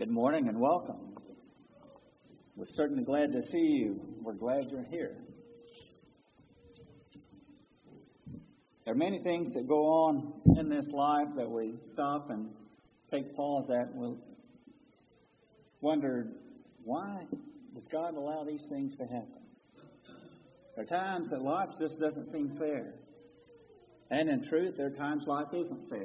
Good morning and welcome. We're certainly glad to see you. We're glad you're here. There are many things that go on in this life that we stop and take pause at, and we'll wonder, why does God allow these things to happen? There are times that life just doesn't seem fair. And in truth, there are times life isn't fair.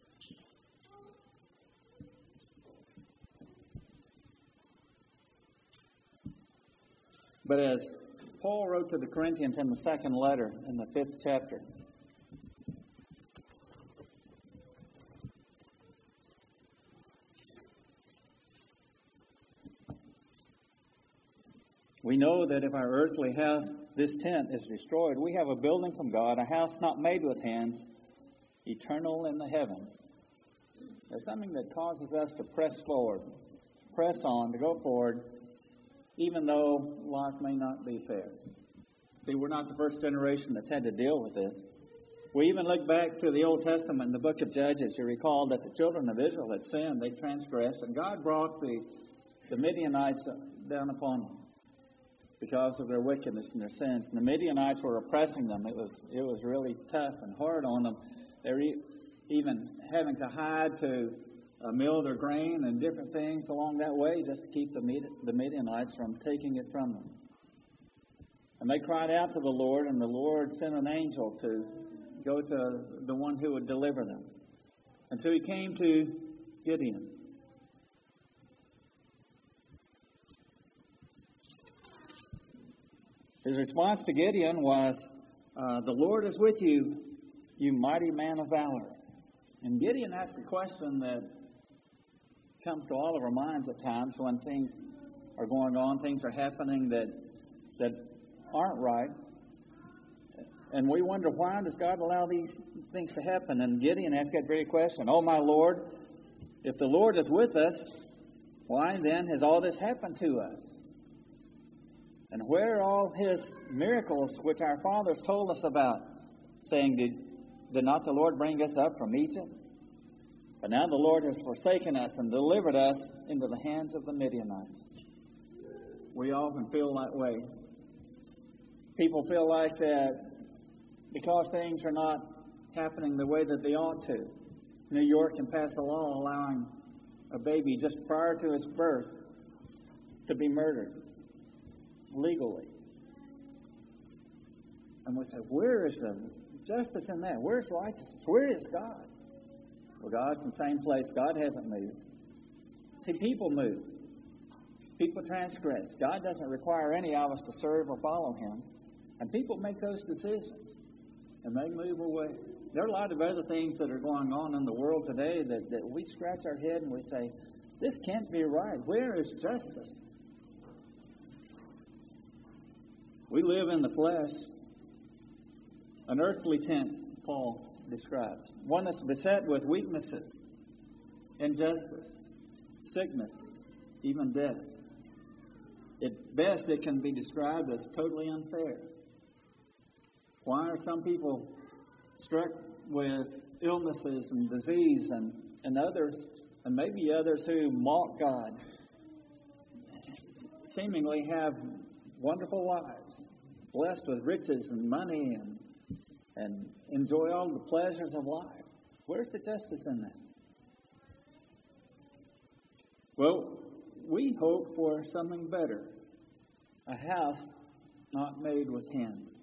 But as Paul wrote to the Corinthians in the second letter, in the 5th chapter, we know that if our earthly house, this tent, is destroyed, we have a building from God, a house not made with hands, eternal in the heavens. There's something that causes us to press forward, press on, to go forward, even though life may not be fair. See, we're not the first generation that's had to deal with this. We even look back to the Old Testament in the book of Judges. You recall that the children of Israel had sinned, they transgressed, and God brought the Midianites down upon them because of their wickedness and their sins. And the Midianites were oppressing them. It was really tough and hard on them. They were even having to hide to mill their grain and different things along that way just to keep the Midianites from taking it from them. And they cried out to the Lord, and the Lord sent an angel to go to the one who would deliver them. And so he came to Gideon. His response to Gideon was, "The Lord is with you, you mighty man of valor." And Gideon asked a question that comes to all of our minds at times when things are going on, things are happening that aren't right. And we wonder, why does God allow these things to happen? And Gideon asked that very question. "Oh, my Lord, if the Lord is with us, why then has all this happened to us? And where are all his miracles which our fathers told us about, saying, did not the Lord bring us up from Egypt? But now the Lord has forsaken us and delivered us into the hands of the Midianites." We often feel that way. People feel like that because things are not happening the way that they ought to. New York can pass a law allowing a baby just prior to its birth to be murdered legally. And we say, where is the justice in that? Where's righteousness? Where is God? Well, God's in the same place. God hasn't moved. See, people move. People transgress. God doesn't require any of us to serve or follow him. And people make those decisions. And they move away. There are a lot of other things that are going on in the world today that we scratch our head and we say, this can't be right. Where is justice? We live in the flesh. An earthly tent, Paul describes. One that's beset with weaknesses, injustice, sickness, even death. At best, it can be described as totally unfair. Why are some people struck with illnesses and disease and others, and maybe others who mock God, seemingly have wonderful lives, blessed with riches and money and enjoy all the pleasures of life? Where's the justice in that? Well, we hope for something better. A house not made with hands.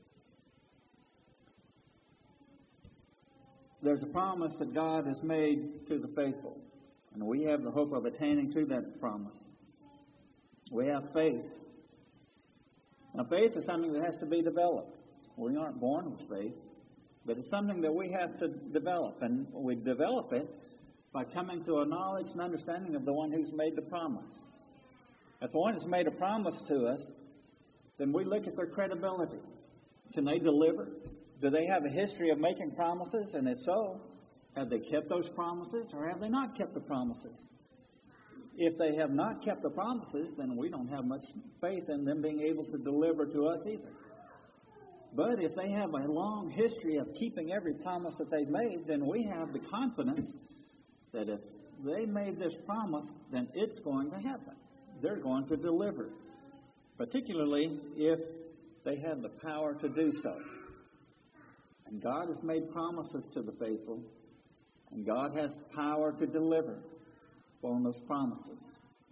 There's a promise that God has made to the faithful, and we have the hope of attaining to that promise. We have faith. Now, faith is something that has to be developed. We aren't born with faith, but it's something that we have to develop, and we develop it by coming to a knowledge and understanding of the one who's made the promise. If the one who's made a promise to us, then we look at their credibility. Can they deliver? Do they have a history of making promises? And if so, have they kept those promises, or have they not kept the promises? If they have not kept the promises, then we don't have much faith in them being able to deliver to us either. But if they have a long history of keeping every promise that they've made, then we have the confidence that if they made this promise, then it's going to happen. They're going to deliver, particularly if they have the power to do so. And God has made promises to the faithful, and God has the power to deliver on those promises.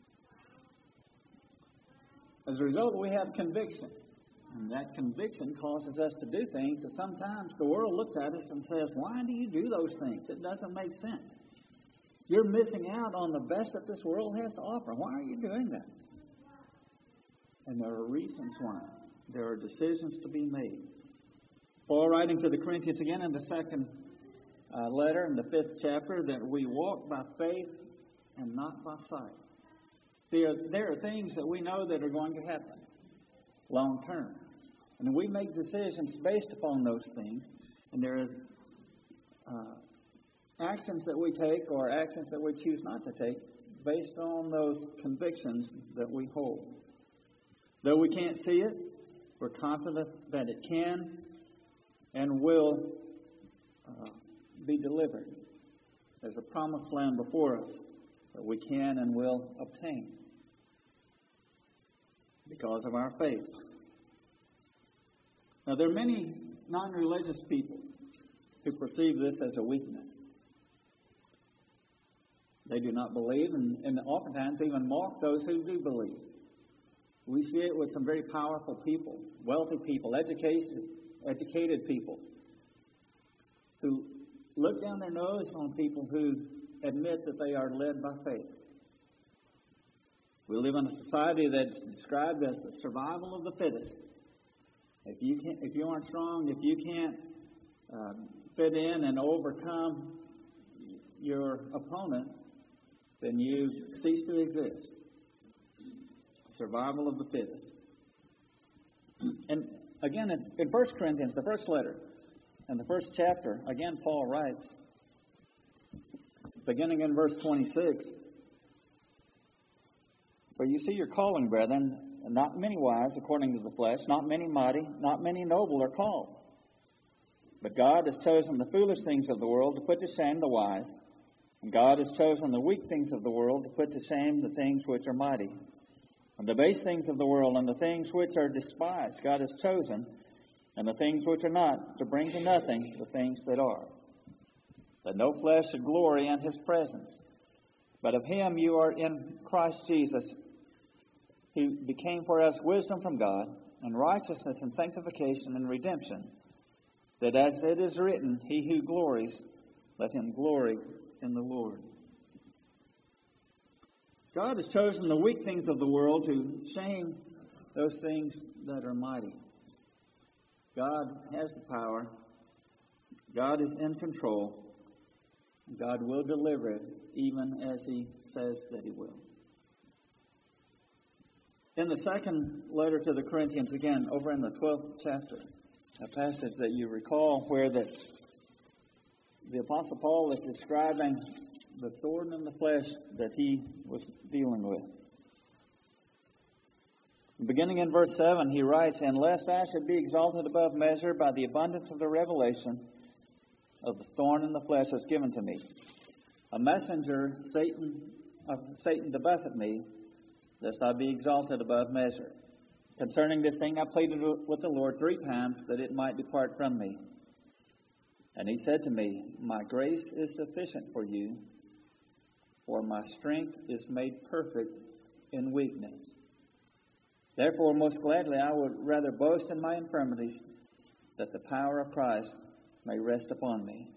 As a result, we have conviction. And that conviction causes us to do things that sometimes the world looks at us and says, why do you do those things? It doesn't make sense. You're missing out on the best that this world has to offer. Why are you doing that? And there are reasons why. There are decisions to be made. Paul, writing to the Corinthians again in the second letter, in the 5th chapter, that we walk by faith and not by sight. There are things that we know that are going to happen long term. And we make decisions based upon those things. And there are actions that we take or actions that we choose not to take based on those convictions that we hold. Though we can't see it, we're confident that it can and will be delivered. There's a promised land before us that we can and will obtain because of our faith. Now, there are many non-religious people who perceive this as a weakness. They do not believe and oftentimes even mock those who do believe. We see it with some very powerful people, wealthy people, educated people who look down their nose on people who admit that they are led by faith. We live in a society that's described as the survival of the fittest. If you aren't strong, if you can't fit in and overcome your opponent, then you cease to exist. Survival of the fittest. And again, in 1 Corinthians, the first letter, and the first chapter, again, Paul writes, beginning in verse 26, "For you see your calling, brethren, not many wise according to the flesh, not many mighty, not many noble are called. But God has chosen the foolish things of the world to put to shame the wise, and God has chosen the weak things of the world to put to shame the things which are mighty. And the base things of the world and the things which are despised God has chosen, and the things which are not, to bring to nothing the things that are, that no flesh should glory in his presence. But of him you are in Christ Jesus, who became for us wisdom from God, and righteousness and sanctification and redemption, that as it is written, he who glories, let him glory in the Lord." God has chosen the weak things of the world to shame those things that are mighty. God has the power. God is in control. God will deliver it even as he says that he will. In the second letter to the Corinthians, again, over in the 12th chapter, a passage that you recall where the Apostle Paul is describing the thorn in the flesh that he was dealing with. Beginning in verse 7, he writes, "And lest I should be exalted above measure by the abundance of the revelation of the thorn in the flesh was given to me. A messenger of Satan to buffet me, lest I be exalted above measure. Concerning this thing I pleaded with the Lord 3 times that it might depart from me. And he said to me, My grace is sufficient for you, for my strength is made perfect in weakness. Therefore, most gladly I would rather boast in my infirmities, that the power of Christ may rest upon me."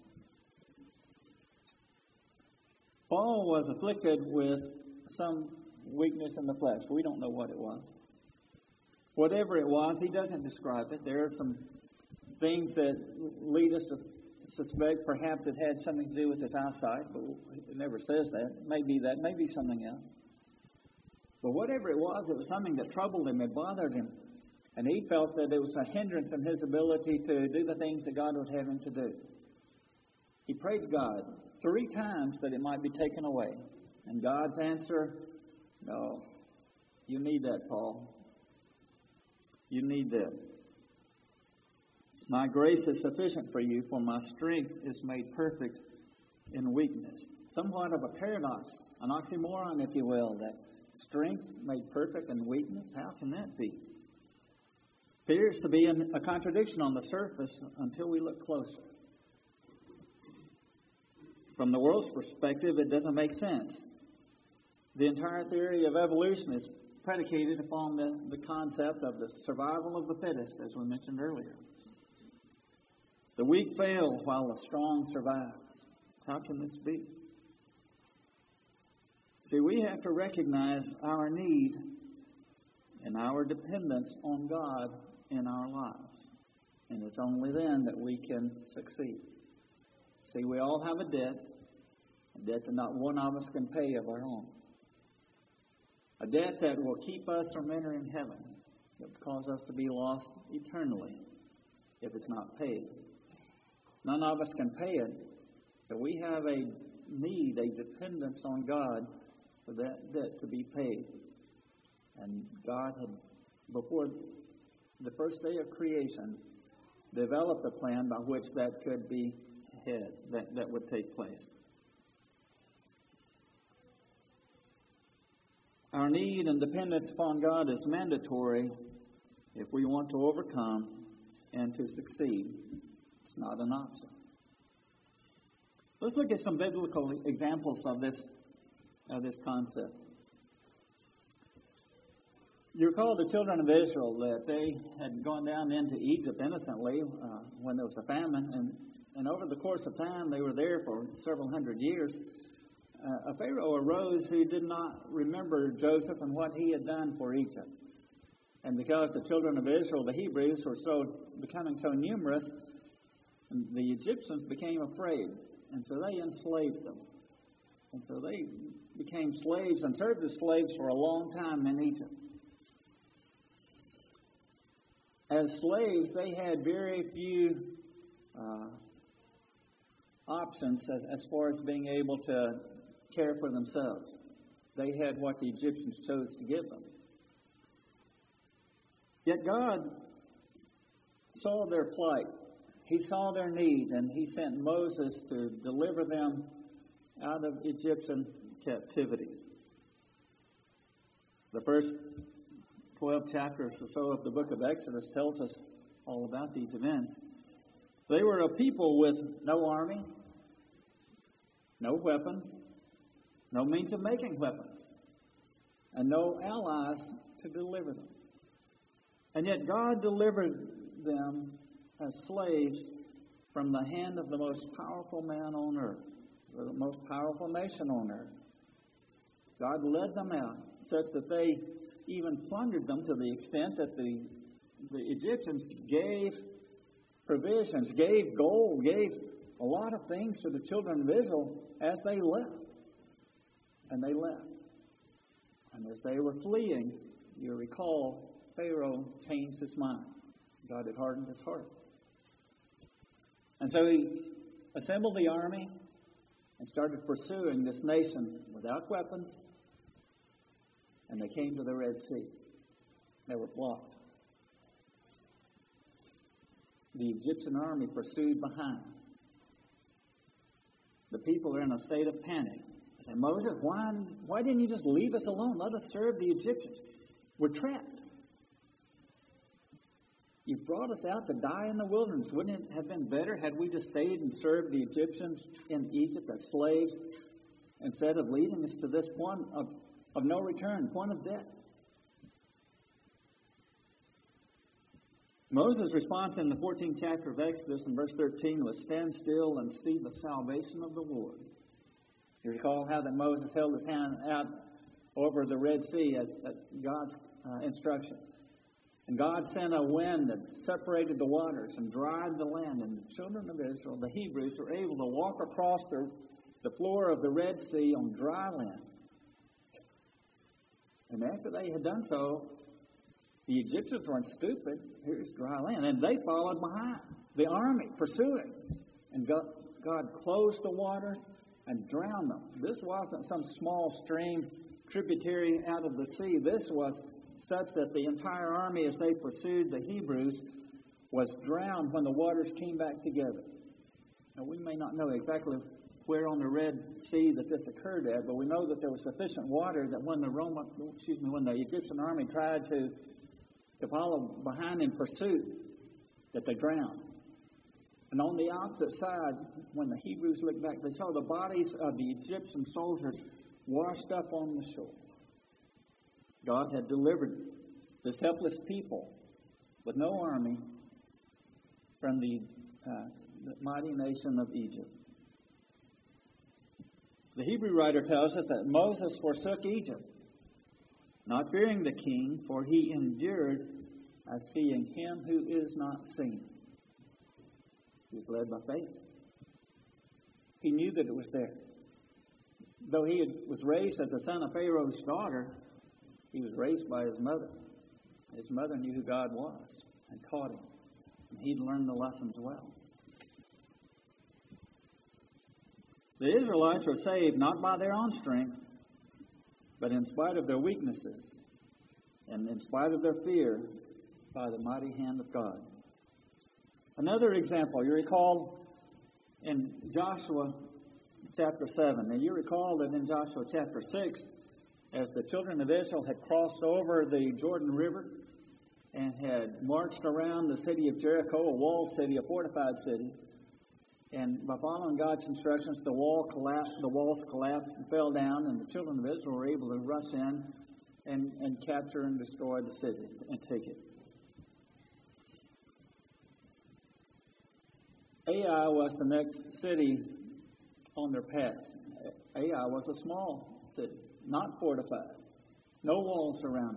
Paul was afflicted with some weakness in the flesh. We don't know what it was. Whatever it was, he doesn't describe it. There are some things that lead us to suspect perhaps it had something to do with his eyesight, but it never says that. It may be that, maybe something else. But whatever it was something that troubled him and bothered him. And he felt that it was a hindrance in his ability to do the things that God would have him to do. He prayed God 3 times that it might be taken away. And God's answer, no, you need that, Paul. You need that. My grace is sufficient for you, for my strength is made perfect in weakness. Somewhat of a paradox, an oxymoron, if you will, that strength made perfect in weakness. How can that be? Appears to be a contradiction on the surface until we look closer. From the world's perspective, it doesn't make sense. The entire theory of evolution is predicated upon the concept of the survival of the fittest, as we mentioned earlier. The weak fail while the strong survives. How can this be? See, we have to recognize our need and our dependence on God in our lives. And it's only then that we can succeed. See, we all have a debt that not one of us can pay of our own. A debt that will keep us from entering heaven, that will cause us to be lost eternally if it's not paid. None of us can pay it, so we have a need, a dependence on God for that debt to be paid. And God had, before the first day of creation, developed a plan by which that could be had, that would take place. Our need and dependence upon God is mandatory if we want to overcome and to succeed. It's not an option. Let's look at some biblical examples of this concept. You recall the children of Israel that they had gone down into Egypt innocently when there was a famine, and over the course of time, they were there for several hundred years. A Pharaoh arose who did not remember Joseph and what he had done for Egypt. And because the children of Israel, the Hebrews, were becoming so numerous, the Egyptians became afraid. And so they enslaved them. And so they became slaves and served as slaves for a long time in Egypt. As slaves, they had very few options as far as being able to care for themselves. They had what the Egyptians chose to give them. Yet God saw their plight. He saw their need, and He sent Moses to deliver them out of Egyptian captivity. The first 12 chapters or so of the book of Exodus tells us all about these events. They were a people with no army, no weapons, no means of making weapons, and no allies to deliver them. And yet God delivered them as slaves from the hand of the most powerful man on earth, the most powerful nation on earth. God led them out such that they even plundered them to the extent that the Egyptians gave provisions, gave gold, gave a lot of things to the children of Israel as they left. And they left. And as they were fleeing, you recall, Pharaoh changed his mind. God had hardened his heart. And so he assembled the army and started pursuing this nation without weapons. And they came to the Red Sea. They were blocked. The Egyptian army pursued behind. The people are in a state of panic. They say, Moses, why didn't you just leave us alone? Let us serve the Egyptians. We're trapped. You brought us out to die in the wilderness. Wouldn't it have been better had we just stayed and served the Egyptians in Egypt as slaves instead of leading us to this point of no return, point of death? Moses' response in the 14th chapter of Exodus in verse 13 was, stand still and see the salvation of the Lord. You recall how that Moses held his hand out over the Red Sea at God's instruction. And God sent a wind that separated the waters and dried the land. And the children of Israel, the Hebrews, were able to walk across the floor of the Red Sea on dry land. And after they had done so, the Egyptians weren't stupid. Here's dry land. And they followed behind, the army pursuing. And God closed the waters and drowned them. This wasn't some small stream tributary out of the sea. This was such that the entire army, as they pursued the Hebrews, was drowned when the waters came back together. Now, we may not know exactly where on the Red Sea that this occurred at, but we know that there was sufficient water that when the Egyptian army tried to follow behind in pursuit, that they drowned. And on the opposite side, when the Hebrews looked back, they saw the bodies of the Egyptian soldiers washed up on the shore. God had delivered this helpless people with no army from the mighty nation of Egypt. The Hebrew writer tells us that Moses forsook Egypt, not fearing the king, for he endured as seeing him who is not seen. He was led by faith. He knew that it was there. Though he was raised as the son of Pharaoh's daughter, he was raised by his mother. His mother knew who God was and taught him. And he'd learned the lessons well. The Israelites were saved not by their own strength, but in spite of their weaknesses and in spite of their fear, by the mighty hand of God. Another example, you recall in Joshua chapter 7. And you recall that in Joshua chapter 6, as the children of Israel had crossed over the Jordan River and had marched around the city of Jericho, a walled city, a fortified city, and by following God's instructions, the walls collapsed and fell down, and the children of Israel were able to rush in and capture and destroy the city and take it. Ai was the next city on their path. Ai was a small city, not fortified, no walls around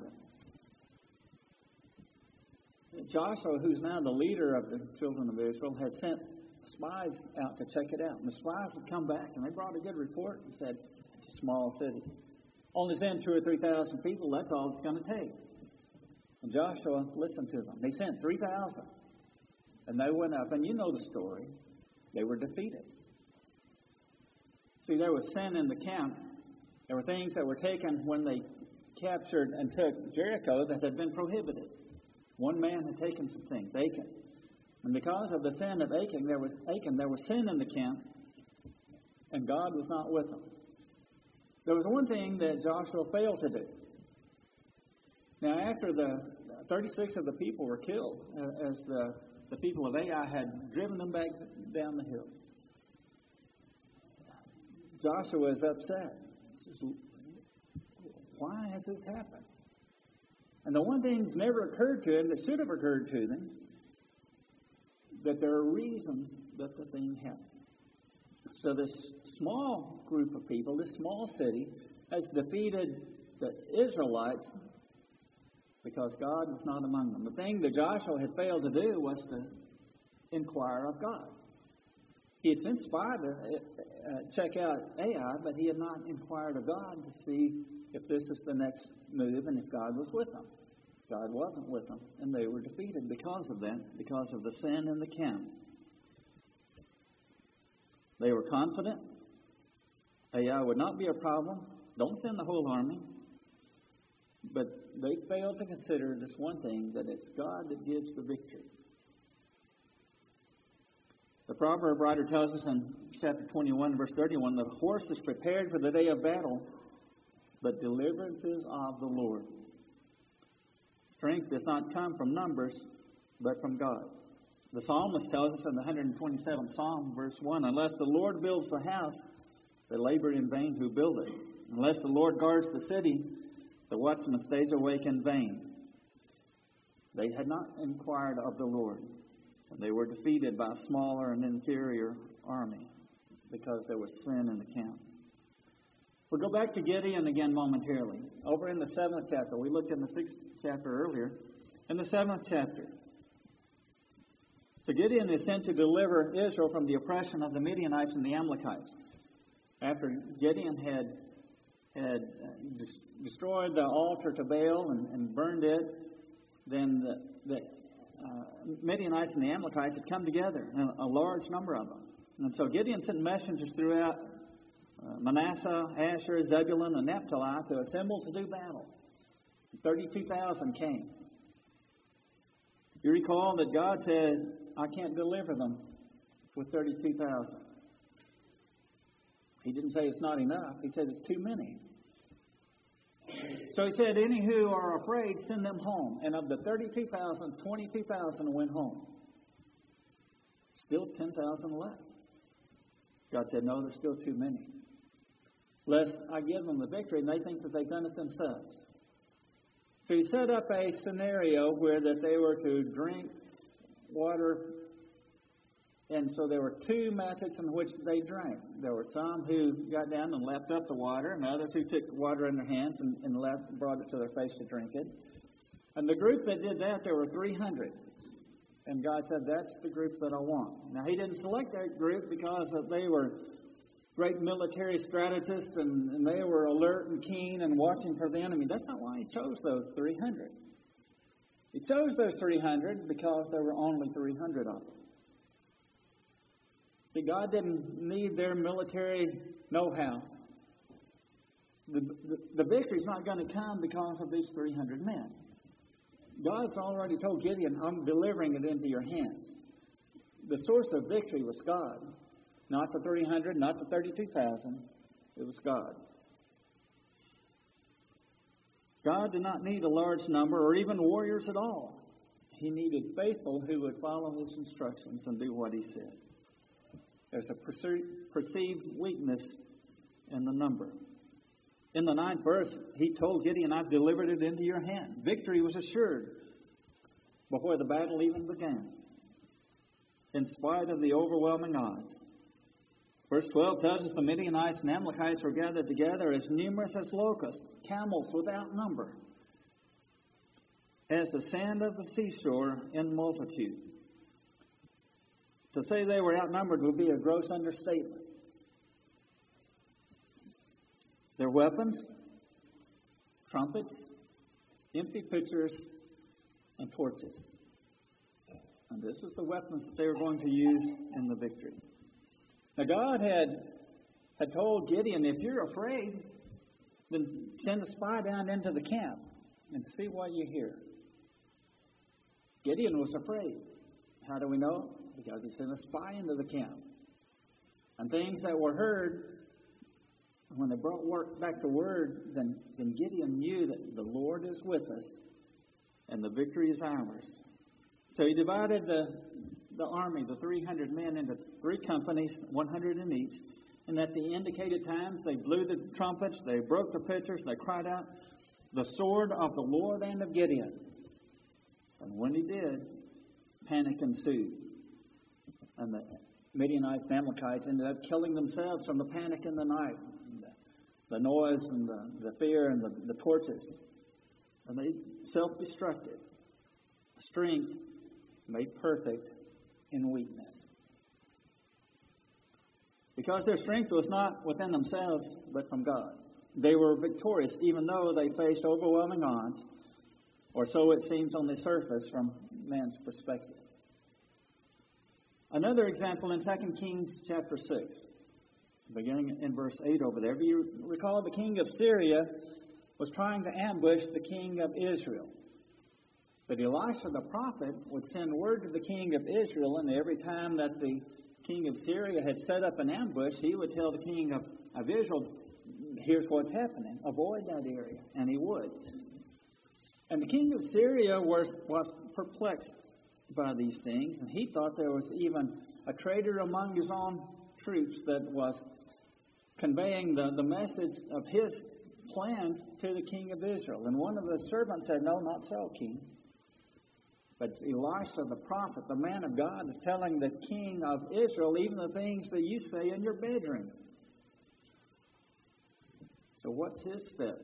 it. Joshua, who's now the leader of the children of Israel, had sent spies out to check it out. And the spies had come back and they brought a good report and said, it's a small city. Only send 2,000 or 3,000 people, that's all it's going to take. And Joshua listened to them. They sent 3,000. And they went up, and you know the story. They were defeated. See, there was sin in the camp. There were things that were taken when they captured and took Jericho that had been prohibited. One man had taken some things, Achan. And because of the sin of Achan, there was sin in the camp, and God was not with them. There was one thing that Joshua failed to do. Now, after the 36 of the people were killed, as the people of Ai had driven them back down the hill, Joshua is upset. He says, why has this happened? And the one thing that's never occurred to him that should have occurred to them, that there are reasons that the thing happened. So this small group of people, this small city, has defeated the Israelites because God was not among them. The thing that Joshua had failed to do was to inquire of God. He had sent spies to check out Ai, but he had not inquired of God to see if this is the next move and if God was with them. God wasn't with them, and they were defeated because of that, because of the sin in the camp. They were confident Ai would not be a problem. Don't send the whole army. But they failed to consider this one thing, that it's God that gives the victory. The proverb writer tells us in chapter 21, verse 31, the horse is prepared for the day of battle, but deliverance is of the Lord. Strength does not come from numbers, but from God. The psalmist tells us in the 127th Psalm, verse 1, unless the Lord builds the house, they labor in vain who build it. Unless the Lord guards the city, the watchman stays awake in vain. They had not inquired of the Lord. They were defeated by a smaller and inferior army because there was sin in the camp. We'll go back to Gideon again momentarily. Over in the 7th chapter, we looked in the 6th chapter earlier. In the 7th chapter, so Gideon is sent to deliver Israel from the oppression of the Midianites and the Amalekites. After Gideon had destroyed the altar to Baal and burned it, then the Midianites and the Amalekites had come together, a large number of them. And so Gideon sent messengers throughout Manasseh, Asher, Zebulun, and Naphtali to assemble to do battle. 32,000 came. You recall that God said, I can't deliver them with 32,000. He didn't say it's not enough. He said it's too many. So he said, any who are afraid, send them home. And of the 32,000, 22,000 went home. Still 10,000 left. God said, no, there's still too many. Lest I give them the victory, and they think that they've done it themselves. So he set up a scenario where that they were to drink water. And so there were two methods in which they drank. There were some who got down and lapped up the water, and others who took water in their hands and brought it to their face to drink it. And the group that did that, there were 300. And God said, that's the group that I want. Now, he didn't select that group because they were great military strategists and they were alert and keen and watching for the enemy. That's not why he chose those 300. He chose those 300 because there were only 300 of them. See, God didn't need their military know-how. The victory's not going to come because of these 300 men. God's already told Gideon, I'm delivering it into your hands. The source of victory was God. Not the 300, not the 32,000. It was God. God did not need a large number or even warriors at all. He needed faithful who would follow his instructions and do what he said. There's a perceived weakness in the number. In the 9th verse, he told Gideon, I've delivered it into your hand. Victory was assured before the battle even began, in spite of the overwhelming odds. Verse 12 tells us the Midianites and Amalekites were gathered together as numerous as locusts, camels without number, as the sand of the seashore in multitude. To say they were outnumbered would be a gross understatement. Their weapons, trumpets, empty pitchers, and torches. And this was the weapons that they were going to use in the victory. Now God had told Gideon, if you're afraid, then send a spy down into the camp and see what you hear. Gideon was afraid. How do we know? Because he sent a spy into the camp. And things that were heard, when they brought back the word, then Gideon knew that the Lord is with us and the victory is ours. So he divided the army, the 300 men, into 3 companies, 100 in each. And at the indicated times, they blew the trumpets, they broke the pitchers, they cried out, the sword of the Lord and of Gideon. And when he did, panic ensued. And the Midianites and Amalekites ended up killing themselves from the panic in the night, the noise and the fear and the torches. And they self-destructed. Strength made perfect in weakness. Because their strength was not within themselves, but from God. They were victorious, even though they faced overwhelming odds, or so it seems on the surface from man's perspective. Another example in 2 Kings chapter 6, beginning in verse 8 over there. If you recall, the king of Syria was trying to ambush the king of Israel. But Elisha the prophet would send word to the king of Israel, and every time that the king of Syria had set up an ambush, he would tell the king of Israel, here's what's happening. Avoid that area. And he would. And the king of Syria was perplexed by these things, and he thought there was even a traitor among his own troops that was conveying the message of his plans to the king of Israel. And one of the servants said, no, not so, king. But Elisha the prophet, the man of God, is telling the king of Israel even the things that you say in your bedroom. So what's his step?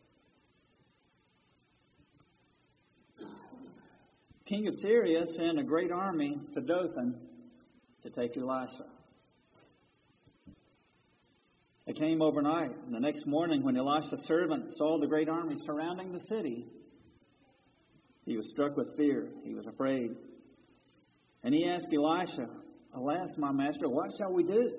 King of Syria sent a great army to Dothan to take Elisha. They came overnight, and the next morning when Elisha's servant saw the great army surrounding the city, he was struck with fear. He was afraid. And he asked Elisha, alas, my master, what shall we do?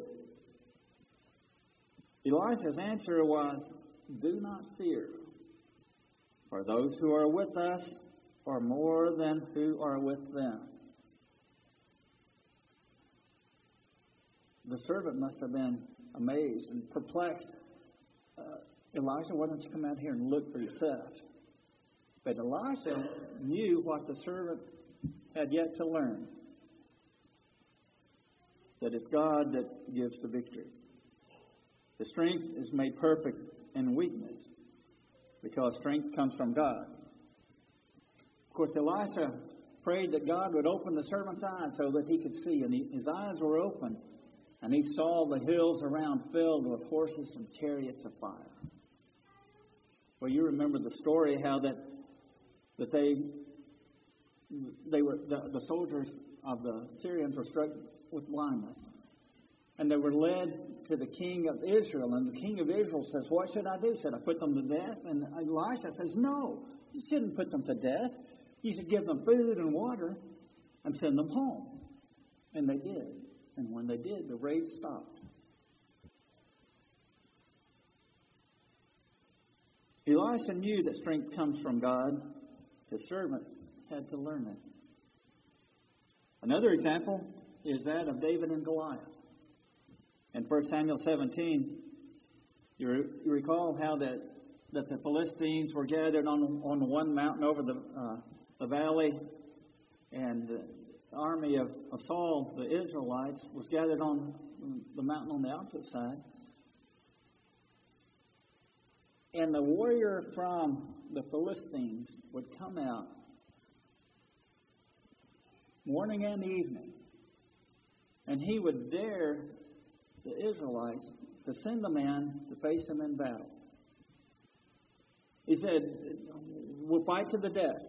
Elisha's answer was, do not fear, for those who are with us are more than who are with them. The servant must have been amazed and perplexed. Elisha, why don't you come out here and look for yourself? But Elisha knew what the servant had yet to learn, that it's God that gives the victory. The strength is made perfect in weakness, because strength comes from God. Of course, Elisha prayed that God would open the servant's eyes so that he could see, and his eyes were open, and he saw the hills around filled with horses and chariots of fire. Well, you remember the story how that the soldiers of the Syrians were struck with blindness, and they were led to the king of Israel, and the king of Israel says, "What should I do? Should I put them to death?" And Elisha says, "No, you shouldn't put them to death. You should give them food and water and send them home." And they did. And when they did, the rage stopped. Elisha knew that strength comes from God. His servant had to learn it. Another example is that of David and Goliath. In 1 Samuel 17, you recall how that the Philistines were gathered on one mountain over the valley, and the army of Saul, the Israelites, was gathered on the mountain on the opposite side. And the warrior from the Philistines would come out morning and evening, and he would dare the Israelites to send a man to face him in battle. He said, "We'll fight to the death.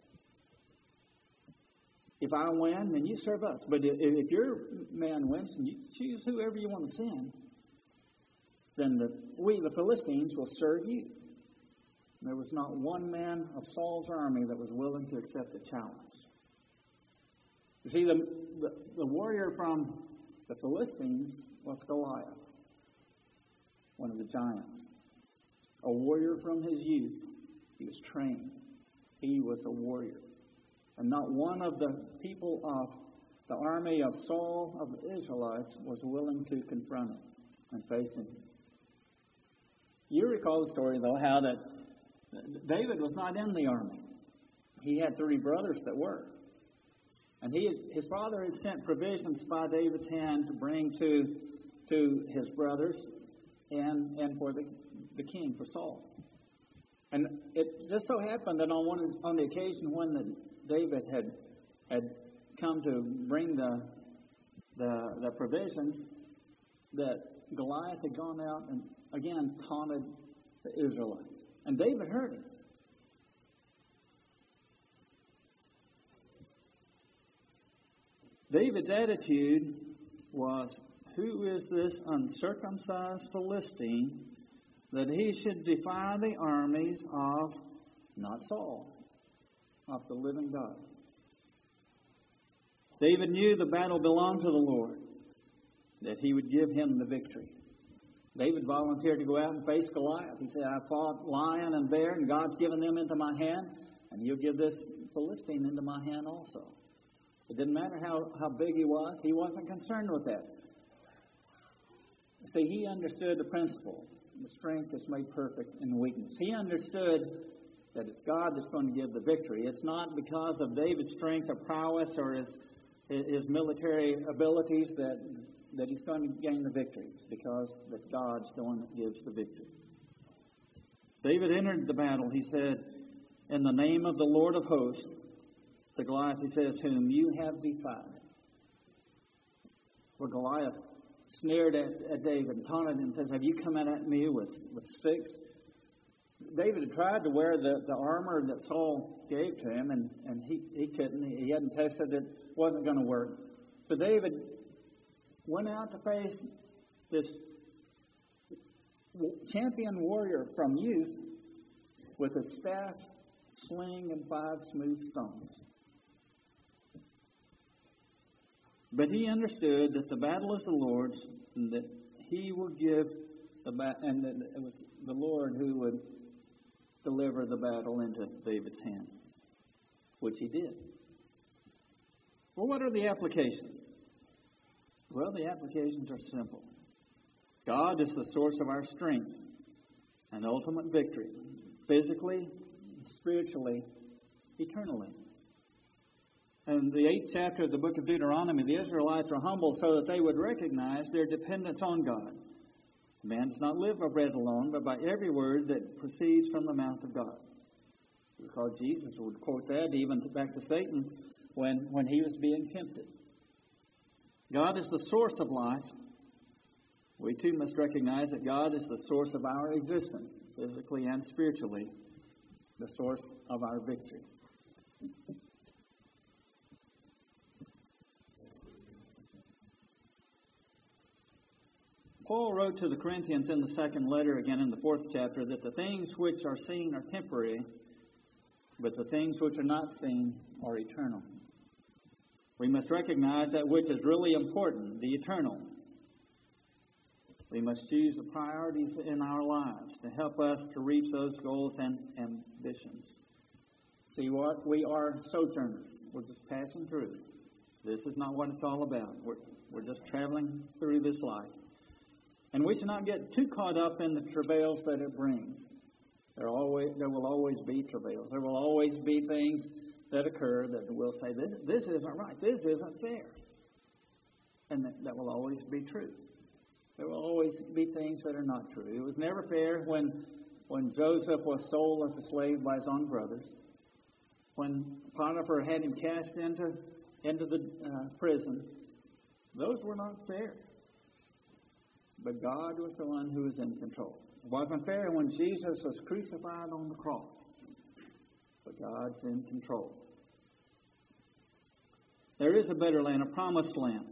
If I win, then you serve us. But if your man wins and you choose whoever you want to send, then we, the Philistines, will serve you." There was not one man of Saul's army that was willing to accept the challenge. You see, the warrior from the Philistines was Goliath, one of the giants. A warrior from his youth. He was trained. He was a warrior. And not one of the people of the army of Saul, of the Israelites, was willing to confront him and face him. You recall the story, though, how that David was not in the army. He had 3 brothers that were. And his father had sent provisions by David's hand to bring to his brothers and for the king, for Saul. And it just so happened that on the occasion when David had come to bring the provisions, that Goliath had gone out and again taunted the Israelites. And David heard it. David's attitude was, "Who is this uncircumcised Philistine that he should defy the armies of," not Saul, "of the living God?" David knew the battle belonged to the Lord, that he would give him the victory. David volunteered to go out and face Goliath. He said, "I fought lion and bear, and God's given them into my hand, and you'll give this Philistine into my hand also." It didn't matter how big he was. He wasn't concerned with that. See, he understood the principle. The strength is made perfect in weakness. He understood that it's God that's going to give the victory. It's not because of David's strength or prowess or his military abilities that he's going to gain the victory. It's because that God's the one that gives the victory. David entered the battle, he said, "In the name of the Lord of hosts," to Goliath, he says, "whom you have defied." Well, Goliath sneered at David and taunted him and says, "Have you come at me with sticks?" David had tried to wear the armor that Saul gave to him, and he couldn't. He hadn't tested it. It wasn't going to work. So David went out to face this champion warrior from youth with a staff, sling, and 5 smooth stones. But he understood that the battle is the Lord's, and that he will give and that it was the Lord who would deliver the battle into David's hand, which he did. Well, what are the applications? Well, the applications are simple. God is the source of our strength and ultimate victory, physically, spiritually, eternally. In the 8th chapter of the book of Deuteronomy, the Israelites are humbled so that they would recognize their dependence on God. Man does not live by bread alone, but by every word that proceeds from the mouth of God. Because Jesus would quote that even back to Satan when he was being tempted. God is the source of life. We too must recognize that God is the source of our existence, physically and spiritually, the source of our victory. Paul wrote to the Corinthians in the second letter, again in the 4th chapter, that the things which are seen are temporary, but the things which are not seen are eternal. We must recognize that which is really important, the eternal. We must choose the priorities in our lives to help us to reach those goals and ambitions. See what? We are sojourners. We're just passing through. This is not what it's all about. We're just traveling through this life. And we should not get too caught up in the travails that it brings. There will always be travails. There will always be things that occur that will say, this isn't right. This isn't fair. And that will always be true. There will always be things that are not true. It was never fair when Joseph was sold as a slave by his own brothers. When Potiphar had him cast into the prison. Those were not fair. But God was the one who was in control. It wasn't fair when Jesus was crucified on the cross. But God's in control. There is a better land, a promised land.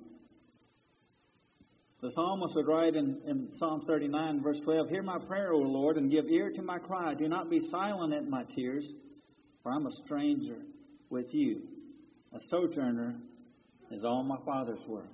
The psalmist would write in Psalm 39, verse 12, "Hear my prayer, O Lord, and give ear to my cry. Do not be silent at my tears, for I'm a stranger with you. A sojourner is all my fathers were."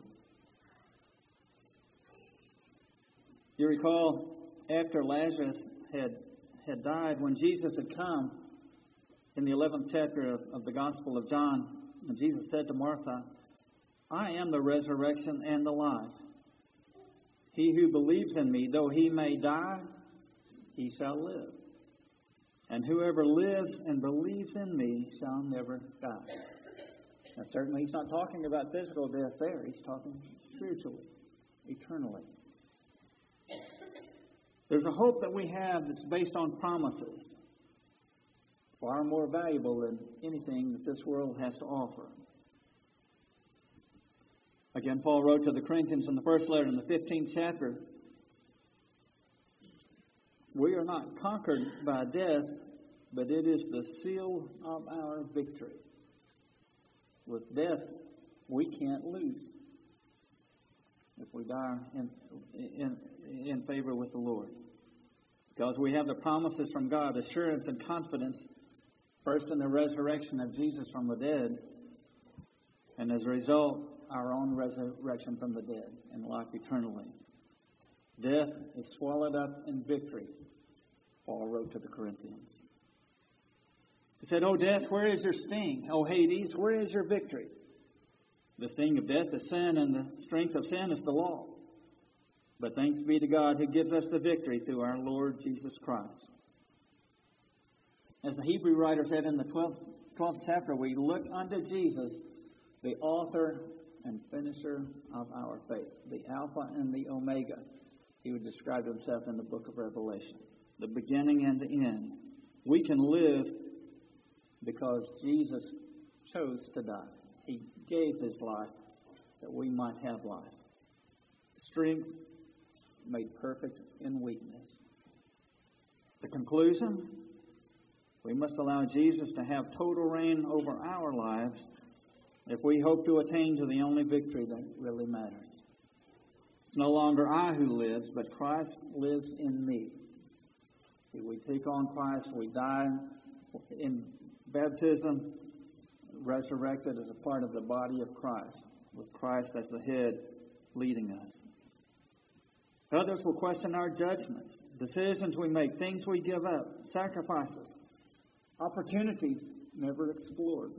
You recall, after Lazarus had died, when Jesus had come, in the 11th chapter of the Gospel of John, and Jesus said to Martha, "I am the resurrection and the life. He who believes in me, though he may die, he shall live. And whoever lives and believes in me shall never die." Now certainly he's not talking about physical death there. He's talking spiritually, eternally. There's a hope that we have that's based on promises, far more valuable than anything that this world has to offer. Again, Paul wrote to the Corinthians in the first letter in the 15th chapter, "We are not conquered by death, but it is the seal of our victory." With death, we can't lose if we die in favor with the Lord. Because we have the promises from God, assurance and confidence, first in the resurrection of Jesus from the dead, and as a result, our own resurrection from the dead and life eternally. Death is swallowed up in victory, Paul wrote to the Corinthians. He said, "O death, where is your sting? O Hades, where is your victory? The sting of death is sin, and the strength of sin is the law. But thanks be to God who gives us the victory through our Lord Jesus Christ." As the Hebrew writer said in the 12th chapter, we look unto Jesus, the author and finisher of our faith, the Alpha and the Omega. He would describe himself in the book of Revelation, the beginning and the end. We can live because Jesus chose to die. He gave his life that we might have life. Strength made perfect in weakness. The conclusion, we must allow Jesus to have total reign over our lives if we hope to attain to the only victory that really matters. It's no longer I who lives, but Christ lives in me. We take on Christ, we die in baptism, resurrected as a part of the body of Christ, with Christ as the head leading us. Others will question our judgments, decisions we make, things we give up, sacrifices, opportunities never explored,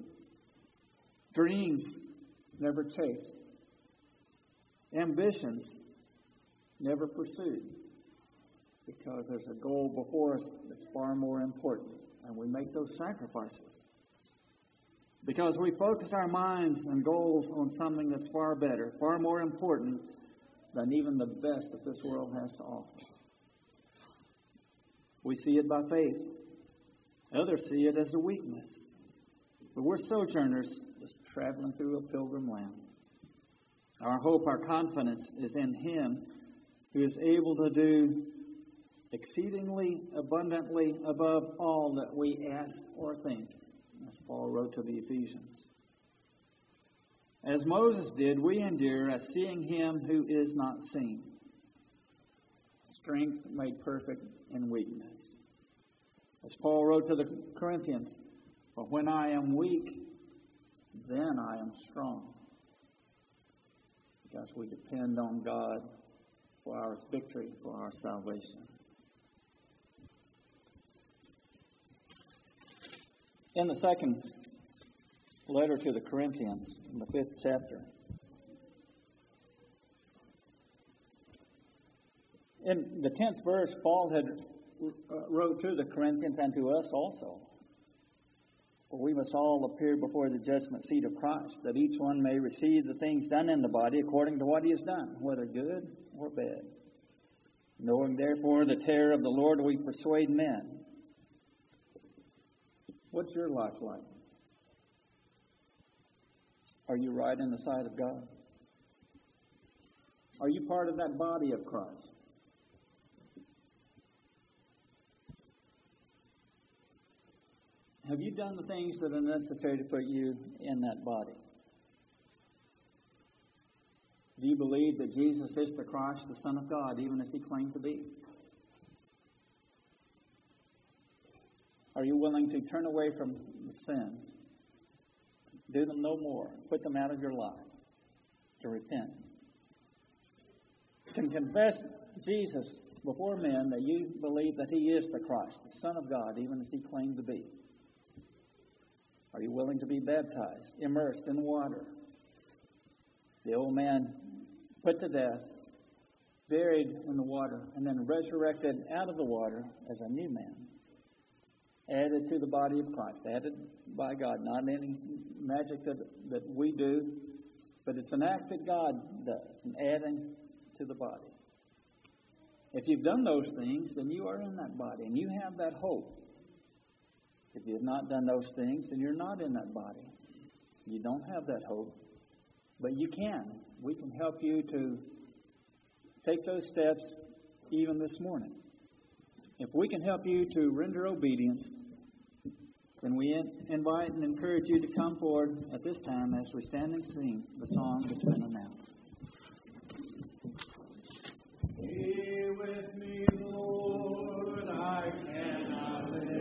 dreams never chased, ambitions never pursued, because there's a goal before us that's far more important, and we make those sacrifices. Because we focus our minds and goals on something that's far better, far more important than even the best that this world has to offer. We see it by faith. Others see it as a weakness. But we're sojourners just traveling through a pilgrim land. Our hope, our confidence is in Him who is able to do exceedingly abundantly above all that we ask or think, as Paul wrote to the Ephesians. As Moses did, we endure as seeing Him who is not seen. Strength made perfect in weakness. As Paul wrote to the Corinthians, "For when I am weak, then I am strong." Because we depend on God for our victory, for our salvation. In the second letter to the Corinthians, in the 5th chapter, in the 10th verse, Paul had wrote to the Corinthians and to us also, "For we must all appear before the judgment seat of Christ, that each one may receive the things done in the body according to what he has done, whether good or bad. Knowing therefore the terror of the Lord, we persuade men." What's your life like? Are you right in the sight of God? Are you part of that body of Christ? Have you done the things that are necessary to put you in that body? Do you believe that Jesus is the Christ, the Son of God, even as He claimed to be? Are you willing to turn away from the sins, do them no more, put them out of your life, to repent? Can confess Jesus before men that you believe that He is the Christ, the Son of God, even as He claimed to be? Are you willing to be baptized, immersed in water? The old man put to death, buried in the water, and then resurrected out of the water as a new man, added to the body of Christ, added by God, not any magic that we do, but it's an act that God does, an adding to the body. If you've done those things, then you are in that body, and you have that hope. If you have not done those things, then you're not in that body. You don't have that hope. But you can. We can help you to take those steps even this morning. If we can help you to render obedience, then we invite and encourage you to come forward at this time as we stand and sing the song that's been announced.